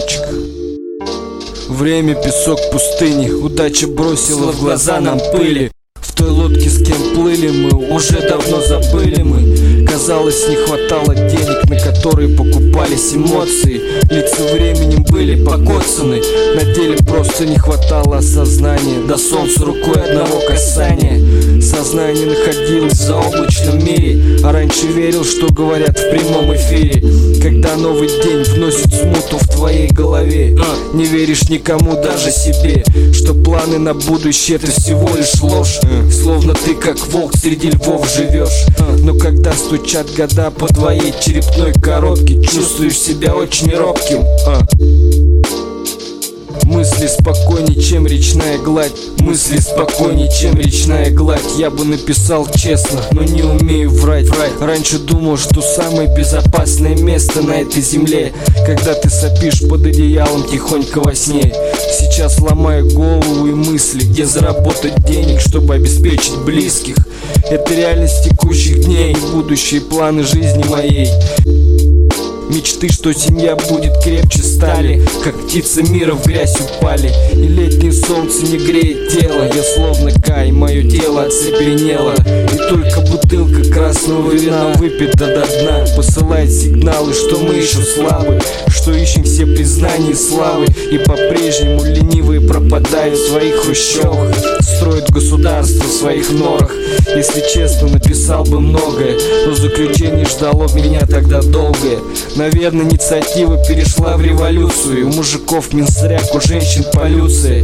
Мальчик. Время, песок пустыни, удача бросила в глаза нам пыли. В той лодке, с кем плыли мы, уже давно забыли мы. Казалось, не хватало денег, на которые покупались эмоции. Лица временем были покоцаны, на деле просто не хватало осознания. До солнца рукой одного касания. Сознание находилось в заоблачном мире, а раньше верил, что говорят в прямом эфире. Когда новый день вносит смуту в твоей голове, не веришь никому, даже себе, что планы на будущее — это всего лишь ложь. Словно ты как волк среди львов живешь. Но когда стучат года по твоей черепной коробке, чувствуешь себя очень робким. Мысли спокойнее, чем речная гладь. Мысли спокойнее, чем речная гладь. Я бы написал честно, но не умею врать. Раньше думал, что самое безопасное место на этой земле, когда ты сопишь под одеялом тихонько во сне. Сейчас ломаю голову и мысли, где заработать денег, чтобы обеспечить близких. Это реальность текущих дней и будущие планы жизни моей. Мечты, что семья будет крепче стали, как птицы мира в грязь упали. И летнее солнце не греет тело. Я словно Кай, мое тело оцепенело. И только бутылка красного вина выпита до дна посылает сигналы, что мы еще слабы, что ищем все признания и славы. И по-прежнему ленивые пропадают в своих хрущевах, строят государство в своих норах. Если честно, написал бы многое, но заключение ждало меня тогда долгое. Наверное, инициатива перешла в революцию. И у мужиков минсряк, у женщин полюция.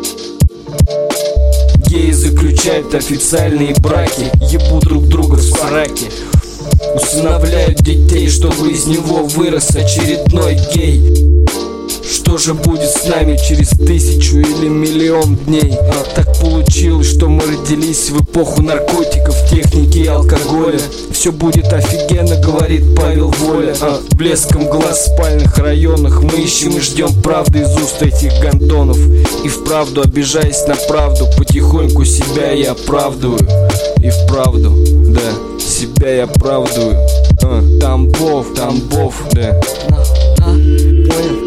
Геи заключают официальные браки, ебут друг друга в сраке, усыновляют детей, чтобы из него вырос очередной гей. Что же будет с нами через 1000 или миллион дней? Так получилось, что мы родились в эпоху наркотиков, техники и алкоголя. Все будет офигенно, говорит Павел Воля. Блеском глаз в спальных районах мы ищем и ждем правды из уст этих гондонов. И вправду, обижаясь на правду, потихоньку себя я оправдываю. И вправду, да, себя я оправдываю. Тамбов, да. Понял?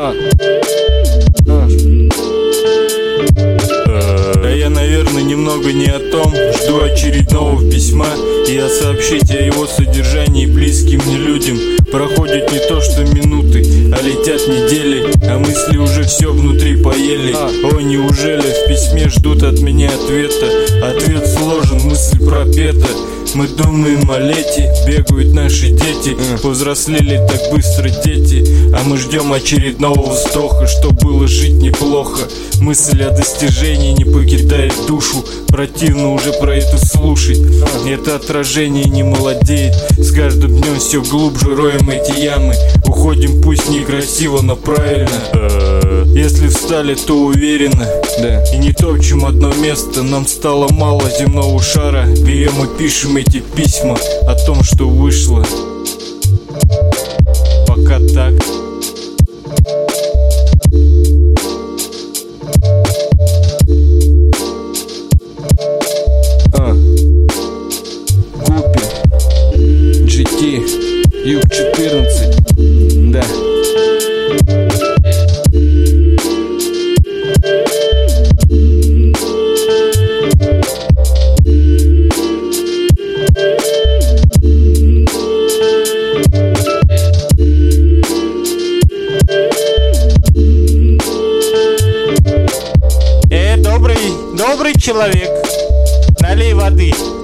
Да я, наверное, немного не о том. Жду очередного письма, и сообщить о его содержании близким мне людям. Проходят не то что минуты, а летят недели, а мысли уже все внутри поели. О, неужели в письме ждут от меня ответа? Ответ сложен, мысль пропета. Мы думаем о лете, бегают наши дети. Повзрослели так быстро дети, а мы ждем очередного вздоха, что было жить неплохо. Мысль о достижении не покидает душу. Противно уже про это слушать. Это отражение не молодеет. С каждым днем все глубже роем эти ямы. Уходим пусть некрасиво, но правильно. Если встали, то уверенно, да. И не топчем одно место. Нам стало мало земного шара. Берем и пишем эти письма о том, что вышло. Пока так. Гуппи, GT, Юг 14, да. Добрый человек, налей воды.